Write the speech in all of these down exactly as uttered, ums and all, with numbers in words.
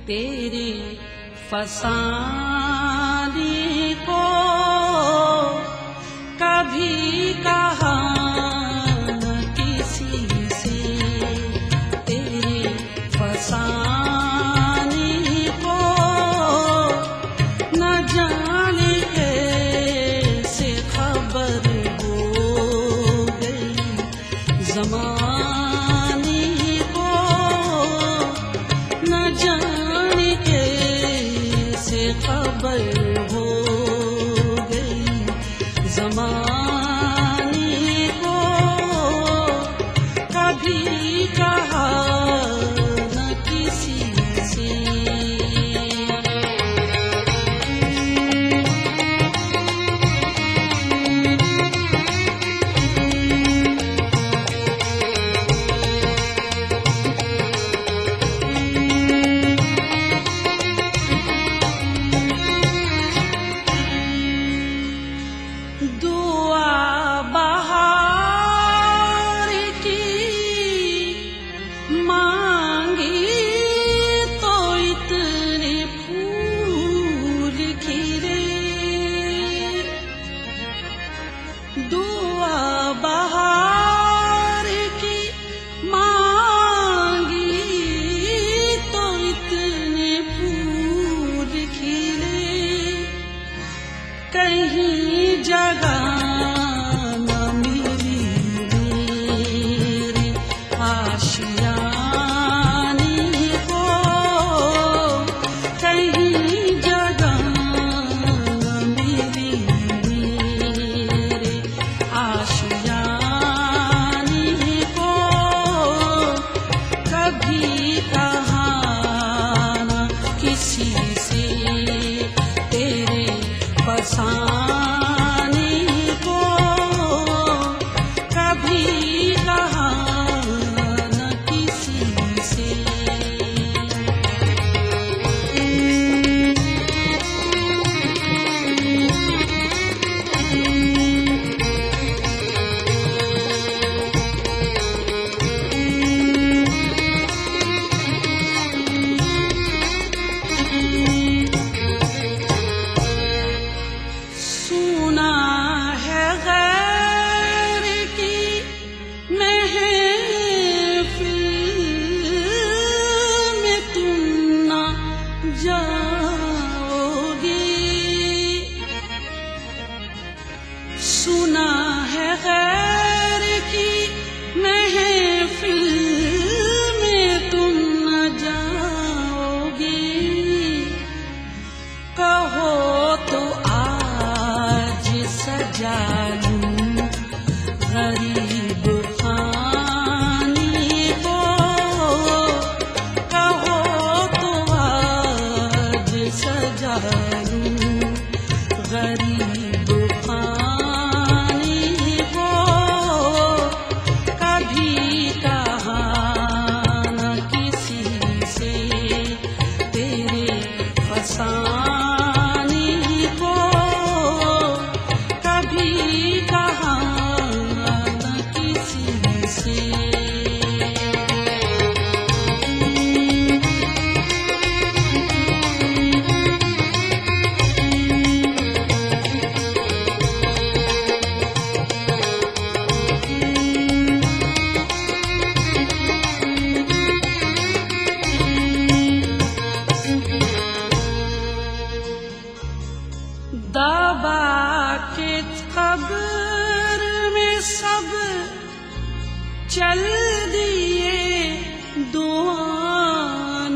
तेरे फसाने को कभी कहा न किसी से, तेरे फसाने को न जाने कैसे खबर हो गई ज़माने को, न जाने कैसे खबर हो गई ज़माने को, कभी कहा न किसी से। दुआ बहार की मांगी तो इतने फूल खिले, दुआ बहार की मांगी तो इतने फूल खिले, कहीं जगह न मिली मेरे आशियाने को, कहीं जगह न मिली मेरे आशियाने को, कभी कहा न किसी से, तेरे फसाने को कभी कहा न किसी से। सुना है गैर की महफिल में तुम न जाओगे, सुना है गैर की महफिल में तुम न जाओगे, कहो तो सजा लूं गरीब खाने को, कहो तो आज सजा लूं गरीब खाने को, कभी कहा न किसी से, तेरे फसाने को कभी कहा न किसी से। दबा के कब्र में सब चल दिए दुआ न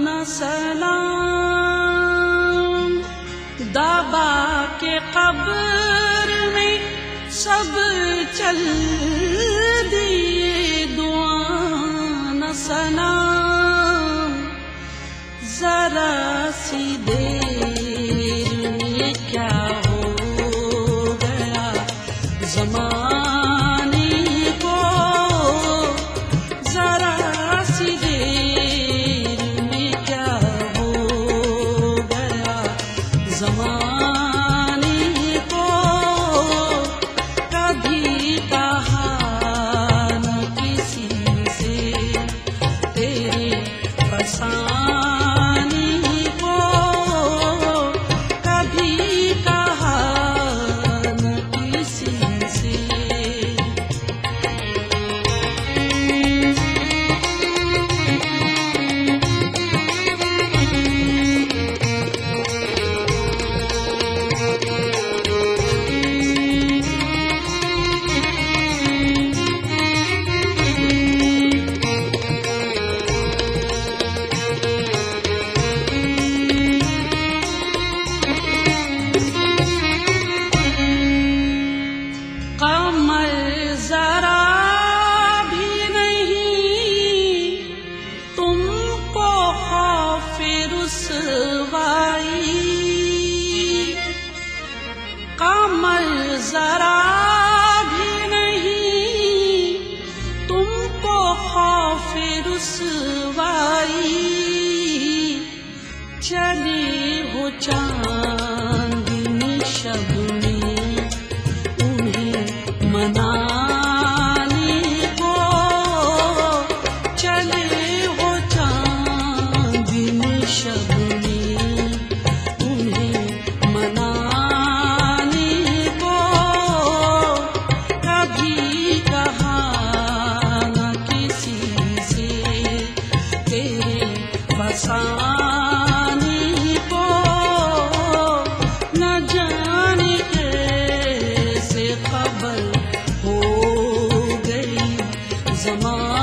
सलाम, दबा के कब्र में सब चल दिए दुआ न सलाम, जरा सी देर में क्या हो गया ज़माने को, जरा सी देर में क्या हो गया ज़माने को, कभी कहा रुसवाई, चले हो चांदनी शब में उन्हें मनाने को, चले हो चांदनी शब में उन्हें मनाने को। कभी कहा न किसी से तेरे बसाने को, न जाने कैसे खबर हो गई ज़माने